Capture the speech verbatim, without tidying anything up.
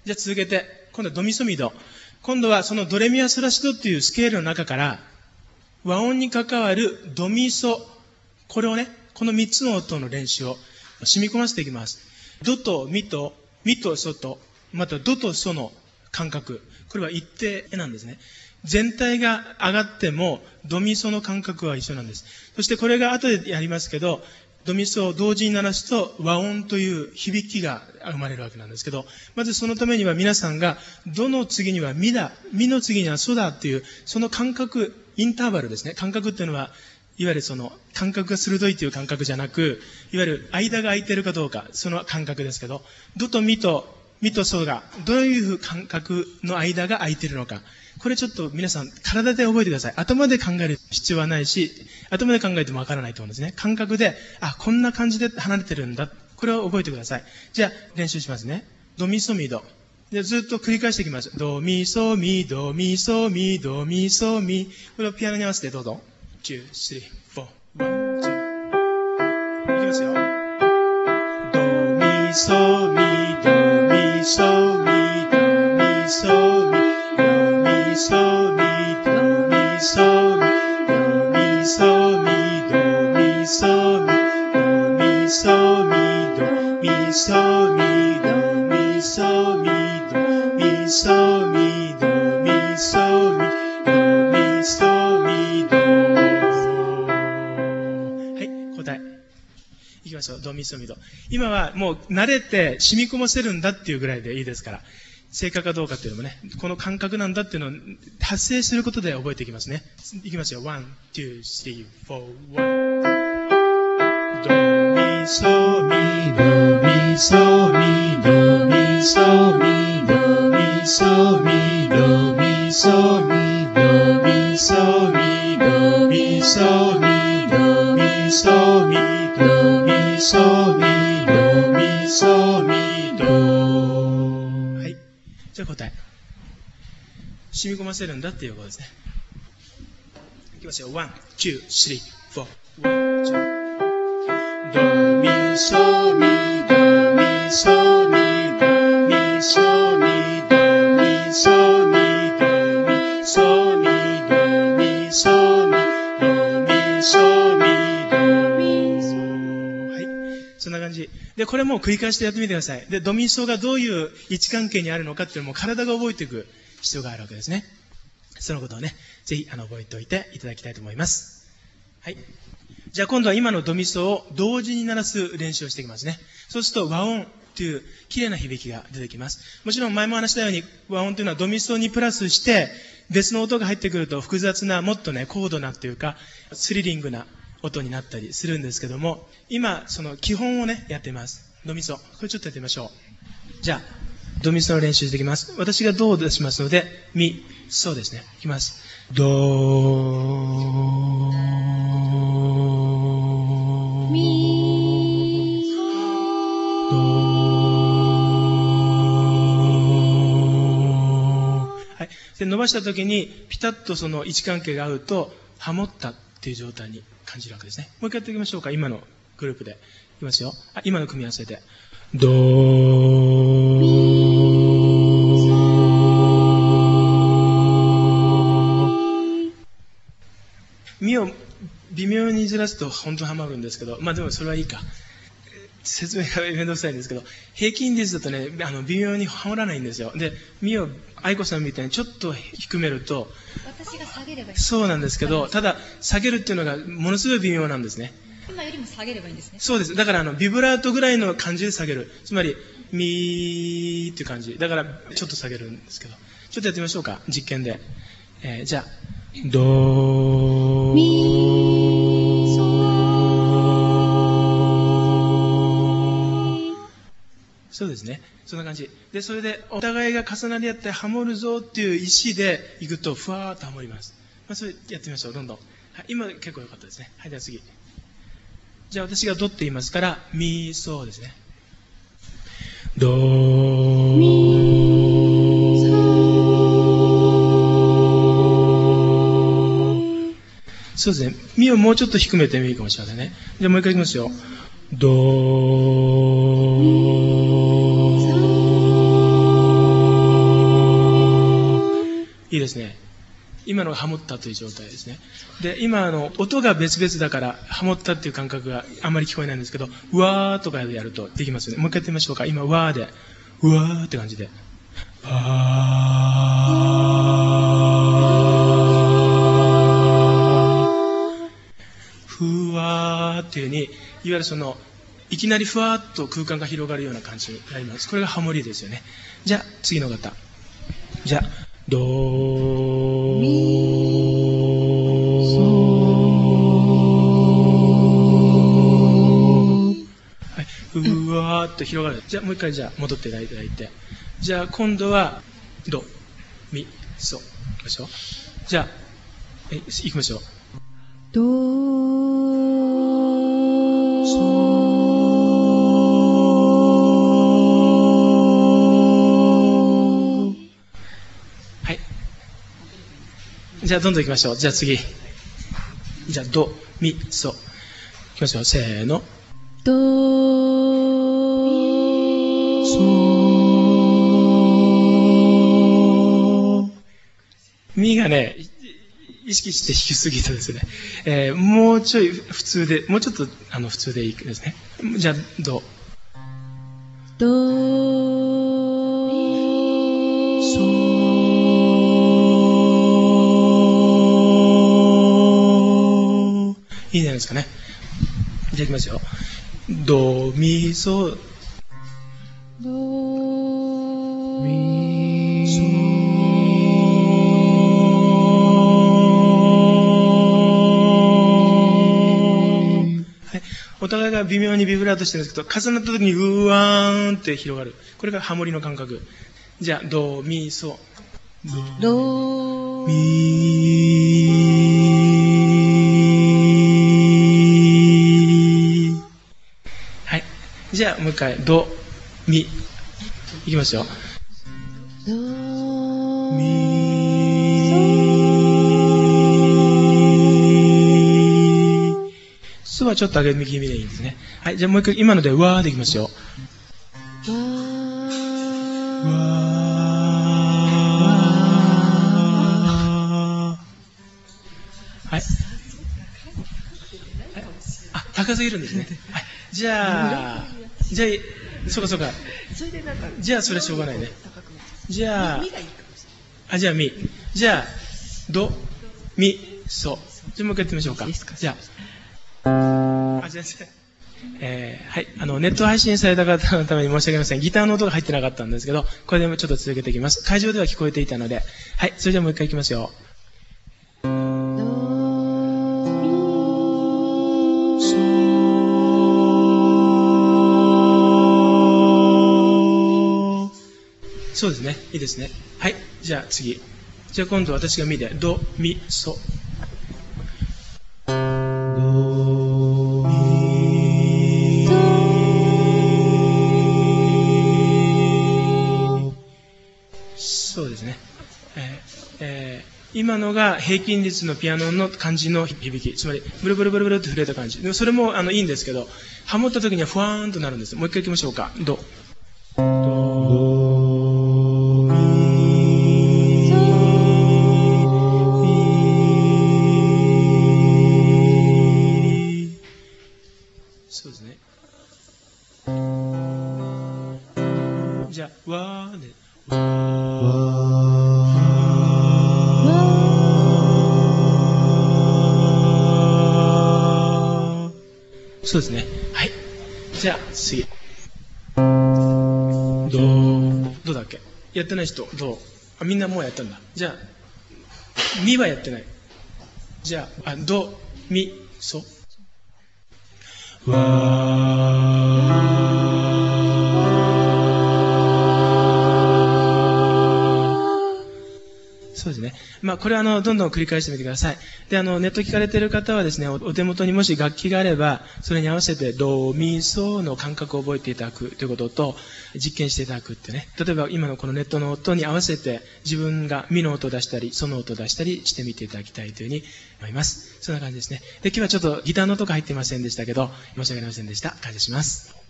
じゃあ続けて、今度はドミソミド。今度はそのドレミアソラシドっていうスケールの中から、和音に関わるドミソ、これをね、このみっつの音の練習を染み込ませていきます。ドとミと、ミとソと、またドとソの感覚。これは一定なんですね。全体が上がっても、ドミソの感覚は一緒なんです。そしてこれが後でやりますけど、ドミソを同時に鳴らすと和音という響きが生まれるわけなんですけど、まずそのためには皆さんが、ドの次にはミだ、ミの次にはソだっていう、その感覚、インターバルですね。感覚っていうのは、いわゆるその感覚が鋭いっていう感覚じゃなく、いわゆる間が空いてるかどうか、その感覚ですけど、ドとミと、ミとソが、どういう感覚の間が空いてるのか。これちょっと皆さん、体で覚えてください。頭で考える必要はないし、頭で考えてもわからないと思うんですね。感覚で、あ、こんな感じで離れてるんだ。これを覚えてください。じゃあ、練習しますね。ドミソミド。でずっと繰り返していきます。ドミソミドミソミドミソミ。これをピアノに合わせてどうぞ。に、さん、よん、いち。いきますよ。ドミソミドミソミドミソミドミソミドミソミドミソミドミソミドミソミドミソミドミソミドミソミドミソミドミソミド。はい、答え。いきましょう。ドミソミド。今はもう慣れて染み込ませるんだっていうぐらいでいいですから。正確かどうかっていうのもね、この感覚なんだっていうのを発生することで覚えていきますね。いきますよ。ワン、ツー、スリー、フォー、ワン。ドミソミドミソミドミソミドミソミドミソミドミソミドミソミドミソミドミソミドミソミド。はい。じゃあ答え。染み込ませるんだっていうことですね。いきますよ。ワン、ツー、スリー、フォー、ワン、ツー。ドミソミドミソミドミソミドミソミドミソミドミソミドミソミドミソ。はい。そんな感じ。で、これも繰り返してやってみてください。で、ドミソがどういう位置関係にあるのかっていうのも体が覚えていく必要があるわけですね。そのことをね、ぜひあの覚えておいていただきたいと思います。はい。じゃあ今度は今のドミソを同時に鳴らす練習をしていきますね。そうすると和音という綺麗な響きが出てきます。もちろん前も話したように和音というのはドミソにプラスして別の音が入ってくると複雑なもっとね高度なというかスリリングな音になったりするんですけども、今その基本をねやっています。ドミソ。これちょっとやってみましょう。じゃあドミソの練習していきます。私がドを出しますのでミ、ソですね。いきます。ドで伸ばしたときにピタッとその位置関係が合うとハモったっていう状態に感じるわけですね。もう一回やっていきましょうか。今のグループでいきますよ。あ、今の組み合わせでドミを微妙にずらすと本当にハマるんですけど、まあでもそれはいいか。説明がめんどくさいんですけど、平均率だとね、あの微妙にハモらないんですよ。で、ミを愛子さんみたいにちょっと低めると、 私が下げればいい。 そうなんですけど、ただ下げるっていうのがものすごい微妙なんですね。 今よりも下げればいいんですね。 そうです。だからあのビブラートぐらいの感じで下げる。つまりミーっていう感じ。だからちょっと下げるんですけど、ちょっとやってみましょうか。実験で。えー、じゃあドミそうですね。そんな感じ。で、それでお互いが重なり合ってハモるぞっていう意思でいくとふわーっとハモります。まあ、それやってみましょう。どんどん。はい、今結構良かったですね。はい、では次。じゃあ私がドって言いますから、ミーソーですね。ドミソー。そうですね。ミをもうちょっと低めてもいいかもしれませんね。じゃあもう一回いきますよ。ドですね。今のがハモったという状態ですね。で、今あの、音が別々だから、ハモったっていう感覚があんまり聞こえないんですけど、うわーとかでやるとできますよね。もう一回やってみましょうか。今、うわーで、うわーって感じで。あー。ふわーっていうふうに、いわゆるその、いきなりふわーっと空間が広がるような感じになります。これがハモリですよね。じゃあ、次の方。じゃあ、ドー、ミ、ソ、はい、うわーっと広がる。じゃあ、もう一回じゃあ、戻っていただいて。じゃあ、今度は、ド、ミ、ソ。いきましょう。じゃあ、え、いきましょう。ド、ソ、じゃあ、どんどん行きましょう。じゃあ次。じゃあ、ド、ミ、ソ。行きましょう。せーの。ド、ソ、ミがね、意識して弾きすぎたですね。えー、もうちょい普通で、もうちょっとあの普通でいいですね。じゃあ、ド。ド、ソ、いいんじゃないですかね。じゃあ行きますよ。ド、ミ、ソ、ド、ミ、ソ、はい。お互いが微妙にビブラートしてるんですけど、重なった時にうわーんって広がる。これがハモリの感覚。じゃあ、ド、ミ、ソ、ド、ミ、じゃあ、もう一回、ド、ミ。いきますよ。ド、ミ、ソはちょっと上げ気味でいいんですね。はい、じゃあもう一回、今ので、わーでいきますよ。わー。はい。あ、高すぎるんですね。はい。じゃあ、じゃあ、そうかそうか。じゃあ、それはしょうがないね。じゃあ、あ、じゃあ、ミ。じゃあ、ド、ミ、ソ。じゃあ、もう一回やってみましょうか。じゃあ、あ、先生。えー、はい。あの、ネット配信された方のために申し訳ありません。ギターの音が入ってなかったんですけど、これでもちょっと続けていきます。会場では聞こえていたので。はい。それではもう一回いきますよ。そうですね。いいですね。はい。じゃあ次。じゃあ今度私がミで、ド、ミ、ソ。ド、ミ、そうですね。えーえー、今のが平均率のピアノの感じの響き。つまり、ブルブルブルブルって触れた感じ。でもそれもあのいいんですけど、ハモった時にはふわーんとなるんです。もう一回行きましょうか。ド。ド。そうですね。じゃあ、わーで。わー。そうですね。はい。じゃあ、次。どう、どうだっけ？やってない人、どう？あ、みんなもうやったんだ。じゃあ、ミはやってない。じゃあ、あ、ド、ミ、ソ。わー。そうですね。まあ、これはあの、どんどん繰り返してみてください。で、あの、ネット聞かれている方はですね、お、お手元にもし楽器があれば、それに合わせて、ド、ミ、ソの感覚を覚えていただくということと、実験していただくってね。例えば、今のこのネットの音に合わせて、自分がミの音を出したり、ソの音を出したりしてみていただきたいというふうに思います。そんな感じですね。で、今日はちょっとギターの音が入っていませんでしたけど、申し訳ありませんでした。感謝します。